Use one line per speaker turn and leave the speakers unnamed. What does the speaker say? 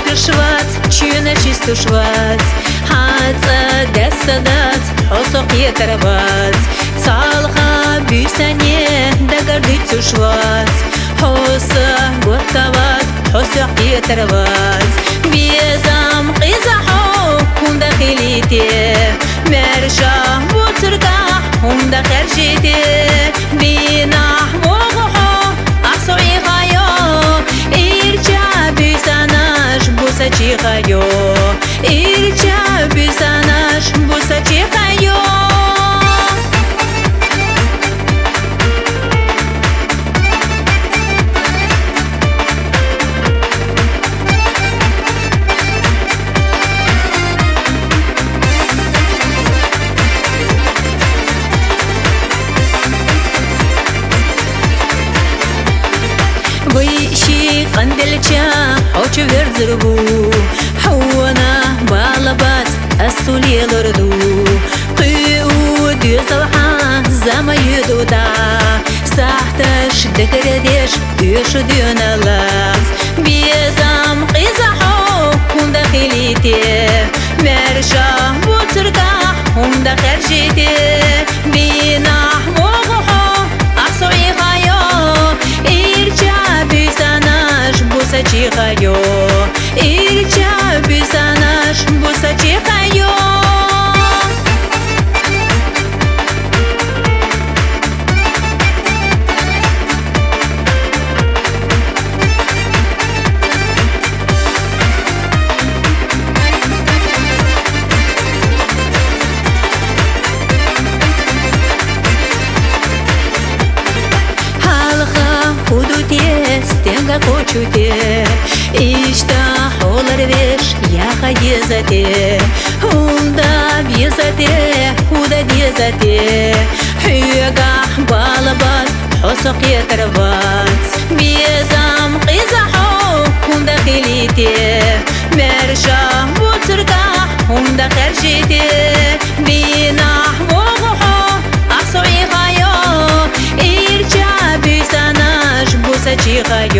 شوات چونه چیستو شوات حتا دستدات حسق یتربات صالخا بیسانیه دگردیتو شوات حسق گوتوات حسق یتربات بیزم قیزحو هم داخلیته مرشا بوترگا هم داخرجیته بینح موغحو احسوی غایو ایرجا بیسانش بوسا چی غایو ایرجا بیسانش بوسا چی غایو ويشي قندلچا حوچ ورزربو حوانا بالبات السولي لردو قيو دي صبحا زما يدودا ساحتش دقردش يشو ديونا لاف بيزام قيزحو هم داخليتي مرشا بوترقا هم داخرجيتي بيناح موغحو أحسوي غايو بوسا چی غایو ایرجا بیزانش بوسا چی غایو Стенга хочуте, ишта холар веш, яха дезате, хунда везате, худа дезате, хюга балабат, хосок етерват, безам қизахо, хунда хилите, мерша бутырга, хунда хержите, бинах моғухо, ахсои ғайо, ирча бюсанаш, буса чи ғайо.